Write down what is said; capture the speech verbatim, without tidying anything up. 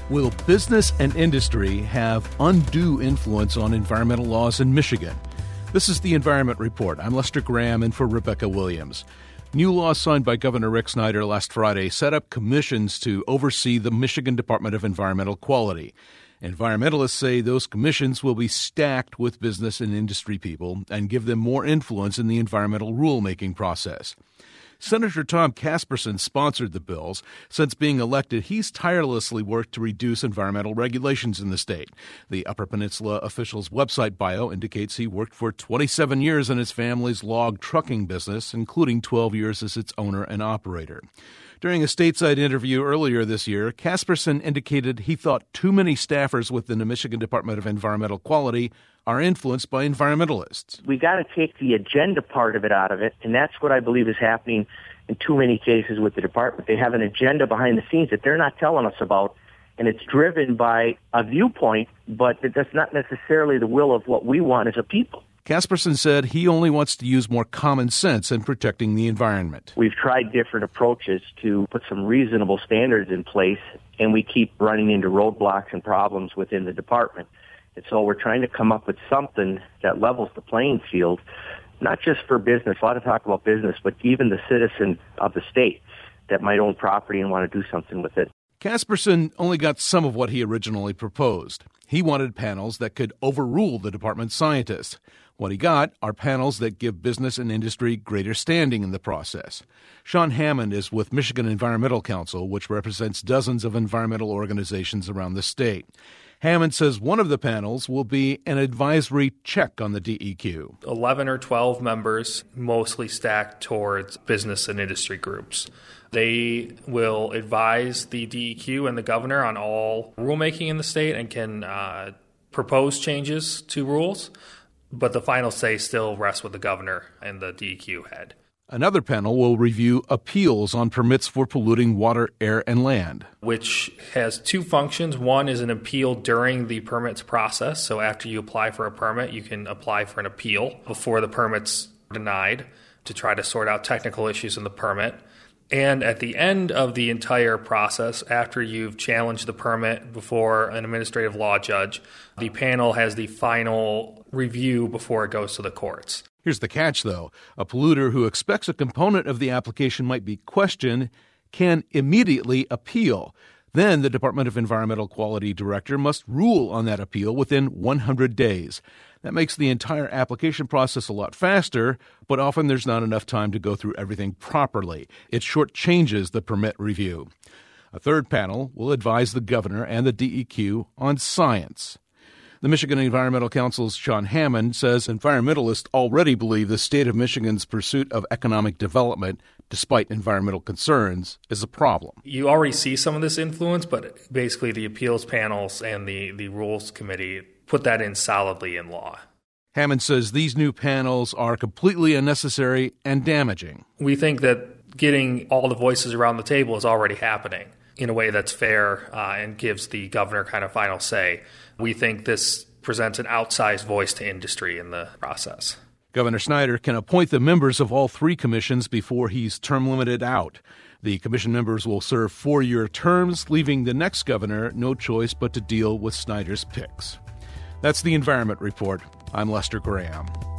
Will business and industry have undue influence on environmental laws in Michigan? This is the Environment Report. I'm Lester Graham in for Rebecca Williams. New laws signed by Governor Rick Snyder last Friday set up commissions to oversee the Michigan Department of Environmental Quality. Environmentalists say those commissions will be stacked with business and industry people and give them more influence in the environmental rulemaking process. Senator Tom Casperson sponsored the bills. Since being elected, he's tirelessly worked to reduce environmental regulations in the state. The Upper Peninsula official's website bio indicates he worked for twenty-seven years in his family's log trucking business, including twelve years as its owner and operator. During a stateside interview earlier this year, Casperson indicated he thought too many staffers within the Michigan Department of Environmental Quality are influenced by environmentalists. We got to take the agenda part of it out of it, and that's what I believe is happening in too many cases with the department. They have an agenda behind the scenes that they're not telling us about, and it's driven by a viewpoint, but that's not necessarily the will of what we want as a people. Casperson said he only wants to use more common sense in protecting the environment. We've tried different approaches to put some reasonable standards in place, and we keep running into roadblocks and problems within the department. And so we're trying to come up with something that levels the playing field, not just for business, a lot of talk about business, but even the citizen of the state that might own property and want to do something with it. Casperson only got some of what he originally proposed. He wanted panels that could overrule the department's scientists. What he got are panels that give business and industry greater standing in the process. Sean Hammond is with Michigan Environmental Council, which represents dozens of environmental organizations around the state. Hammond says one of the panels will be an advisory check on the D E Q. eleven or twelve members, mostly stacked towards business and industry groups. They will advise the D E Q and the governor on all rulemaking in the state and can uh, propose changes to rules, but the final say still rests with the governor and the D E Q head. Another panel will review appeals on permits for polluting water, air, and land, which has two functions. One is an appeal during the permits process. So after you apply for a permit, you can apply for an appeal before the permit's denied to try to sort out technical issues in the permit. And at the end of the entire process, after you've challenged the permit before an administrative law judge, the panel has the final review before it goes to the courts. Here's the catch, though. A polluter who expects a component of the application might be questioned can immediately appeal. Then the Department of Environmental Quality Director must rule on that appeal within one hundred days. That makes the entire application process a lot faster, but often there's not enough time to go through everything properly. It shortchanges the permit review. A third panel will advise the governor and the D E Q on science. The Michigan Environmental Council's Sean Hammond says environmentalists already believe the state of Michigan's pursuit of economic development, despite environmental concerns, is a problem. You already see some of this influence, but basically the appeals panels and the, the rules committee put that in solidly in law. Hammond says these new panels are completely unnecessary and damaging. We think that getting all the voices around the table is already happening in a way that's fair uh, and gives the governor kind of final say. We think this presents an outsized voice to industry in the process. Governor Snyder can appoint the members of all three commissions before he's term limited out. The commission members will serve four-year terms, leaving the next governor no choice but to deal with Snyder's picks. That's the Environment Report. I'm Lester Graham.